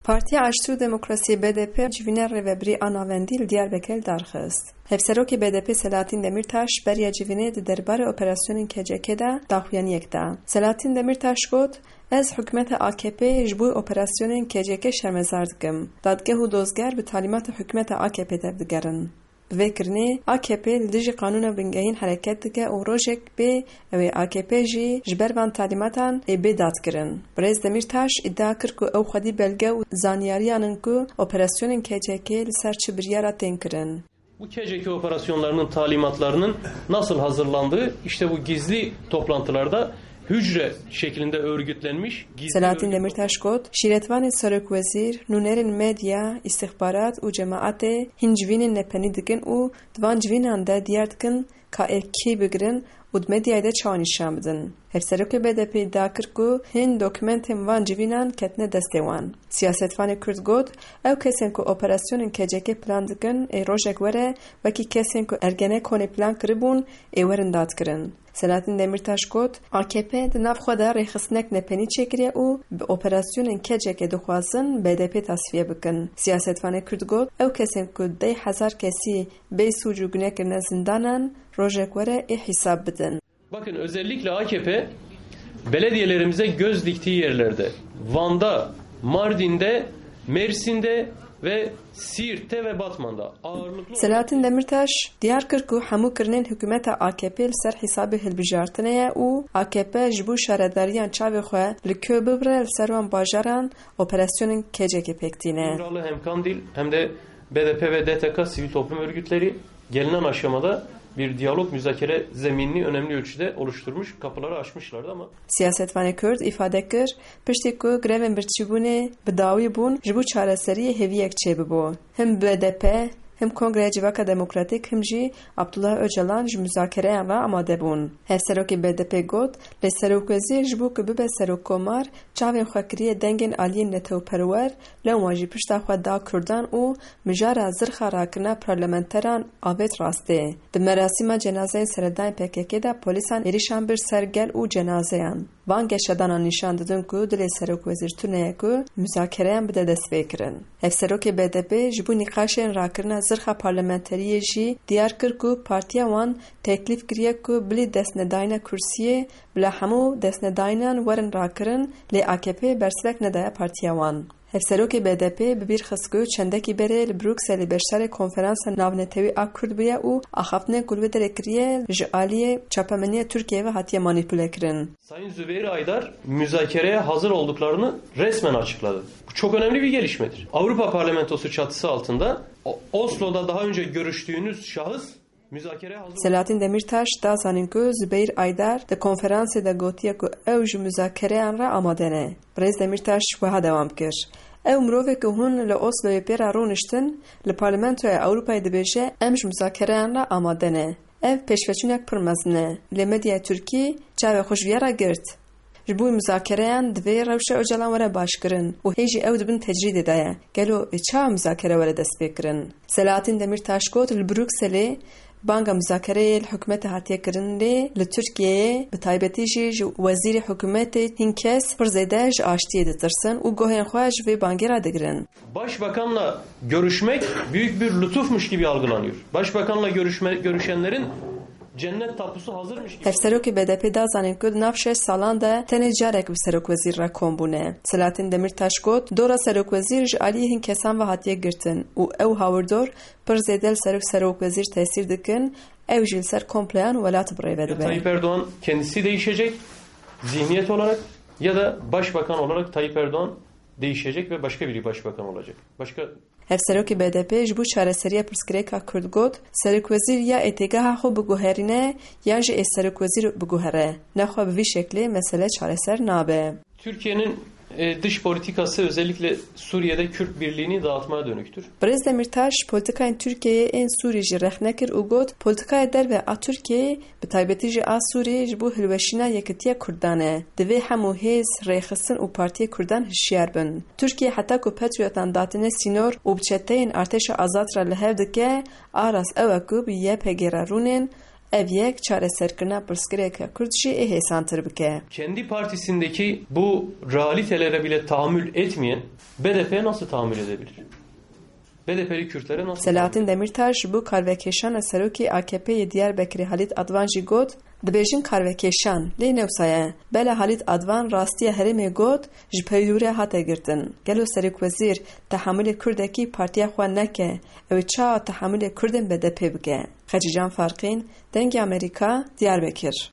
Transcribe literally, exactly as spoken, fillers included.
Partiya Aştı û Demokrasiyê B D P civîna rêveberî a navendî li Diyarbekir darxist. Hevserokê B D P Selahattin Demirtaş beriya civînê di derbarê operasyonên K C K de daxuyaniyek da. Selahattin Demirtaş got, ez hikûmeta A K P ji bo operasyonên K C K şermezar dikim. Dadgeh û dozger bi talîmata hikûmeta A K P tev digerin. Bi vê kirinê A K P li dijî qanûna bingehîn hereket dike û rojek bê ew ê A K P jî ji ber van talîmatan ê bê dadkirin. Birêz Demirtaş îdia kir ku ew xwedî belge û zanyariyan in ku operasyonên K C K li ser çi biryara tên kirin. Bu K C K operasyonlarının talimatlarının nasıl hazırlandığı işte bu gizli toplantılarda hücre şeklinde örgütlenmiş. Selahattin Demirtaş got, şîretvanên Serokvezîr, nûnerên medya, istihbarat û cemaatê hin civînên nepenî dikin û di van civînan de diyar dikin ka ev kê bigirin û di medyayê de çawa nîşan bidin. Hevserokê B D P îdia kir ku hin dokûmentên van civînan ketine destê wan. Siyasetvanê Kurd got, ew kesên ku operasyonên K C K plan dikin ê rojek were wekî kesên ku Ergenekonê plan kiribûn ê werin dadkirin. Selahattin Demirtaş got, A K P di nav xwe de rêxistinek nepenî çêkiriye û bi operasyonên K C K dixwazin B D P tasfiye bikin. Siyasetvanê Kurd got, ew kesên ku deh hezar kesî bê sûc û gune kirine zindanan, rojek were ê hîsab bidin. Bakın özellikle A K P belediyelerimize göz diktiği yerlerde, Van'da, Mardin'de, Mersin'de ve Siirt'te ve Batman'da ağırlıklı... Selahattin Demirtaş diyar kir ku hemû kirinên hikûmeta A K P li ser hîsabê hilbijartinê ye û A K P ji bo şaredariyan çavê xwe li kê bibire li ser wan bajaran operasyonên K C K pêktîne. Hem Kandil hem de B D P ve D T K sivil toplum örgütleri gelinen aşamada bir diyalog müzakere zeminini önemli ölçüde oluşturmuş, kapıları açmışlardı ama... Siyasetvanê Kurd ifade kir, piştî ku grevên birçîbûnê bi dawî bûn ji bo çareseriyê hêviyek çêbibû. Him B D P, him Kongreya Civaka Demokratîk, him jî Abdullah Öcalan ji müzakereyan re amade bûn. Hevserokê B D P got, lê Serokvezîr ji bo ku bibe serokkomar, çavên xwe kiriye dengên aliyên netewperwer, lê wan jî pişta xwe da Kurdan û mijara zirxa rakirina parlamenteran avêt rastê. Di merasîma cenazeyên seredayên P K K de polîsan êrişan bir ser gel û cenazeyan. Van geşedanan nîşan didin ku dilê Serokvezîr tuneye ku müzakereyan bide destpêkirin. Hevserokê B D P ji bo nîqaşên rakirina zirxa parlamenteriyê jî diyar kir ku partiya wan teklîf kiriye ku bilî destnedayina kursiyê bila hemû destnedayînan werin rakirin lê A K P bersivek nedaye partiya wan. Hevserokê B D P bi bîr xist ku çendekî berê li Brukselê beşdarê konferansa navnetewî a Kurd bûye û axaftinên ku li vê derê kiriye ji aliyê çapemeniya Tirkiye ve hatiye manipülekirin. Sayın Zübeyir Aydar müzakereye hazır olduklarını resmen açıkladı. Bu çok önemli bir gelişmedir. Avrupa Parlamentosu çatısı altında Oslo'da daha önce görüştüğünüz şahıs müzakereye hazır. Selahattin Demirtaş da zanin ku Zübeyir Aydar de konferansê de gotiye ku ew ji müzakereyan re amade ne. Birêz Demirtaş wiha dewam kir. Ew mirovek hûn li Osloyê pêra rûniştin, li Parlamentoya Ewropayê dibêje em ji müzakereyan re amade ne. Ev pêşveçûnek pir mezin e. Lê medyaya Tirkî çavê xwe ji vê re girt. Ji bo müzakereyan divê rewşa Öcalan were başkirin û hêjî ew dibin tecrîdê de ye. Gelo çawa müzakere were dest pê kirin. Selahattin Demirtaş got li Brukselê banga müzakereyê li hikûmetê hatiye kirin lê li Tirkiyeyê bi taybetî jî ji wezîrê hikûmetê hin kes pir zêde ji aştiyê ditirsin û gohên xwe ji vê bangê re digirin. Başbakanla görüşmek büyük bir lütufmuş gibi algılanıyor. Başbakanla görüşme, görüşenlerin cennet tapusu hazırmış gibi. Hevserokê B D P da zanin ku nav şeş salan de tenê carek bi Serokvezîr re kombûne. Selahattin Demirtaş got, dora Serokvezîr ji aliyê hin kesan ve hatiye girtin û ew hawirdor pir zêde li ser Serokvezîr tesîr dikin, ew jî li ser kompleyan welatê birêve dibe. Tayyip Erdoğan kendisi değişecek zihniyet olarak ya da başbakan olarak Tayyip Erdoğan değişecek ve başka biri başbakan olacak. Başka Hevserokê B D P ji bo çareseriya pirsgirêka Kurd got, Serokvezîr ya êtêgeha xwe biguherîne yan jî ê Serokvezîr biguhere. Nexwe bi vî şeklê mesele çareser nabe. Türkiye'nin e, dış politikası özellikle Suriye'de Kürt birliğini dağıtmaya dönüktür. Birêz Demirtaş politikayên Tirkiyeyê ên Sûrî jî rex nekir û got politikaya derve a Tirkiyeyê bi taybetî jî a Sûriyê ji bo hilweşîna yekîtiya Kurdan e. Divê hemû hêz rêxistin û Partiyê Kurdan hişyar bin. Tirkiye heta ku Patriotan datine sînor û bi çeteyên artêşa azad re li hev dike, aras ew e ku bi Y P G re rûnên ev yek çareserkirina pirsgirêka Kurd jî ê hêsantir bike. Kendi partisindeki bu realitelere bile tahammül etmeyen B D P'ye nasıl tahammül edebilir? B D P'li Kürtlere nasıl? Selahattin Demirtaş bu karvekeşana serokê A K P'yê Diyarbekirê Halit Advan jî got dibêjin karvekeşan lê newsaye bela Halit Advan rastiya herêmê got ji peydûrê hate girtin. Gelo Serokvezîr tehamülê Kurdekî partiya xwe neke ew çawa tehamülê Kurdên B D P bike. Xecican Farqîn, Dengê Amerîka, Diyarbekir.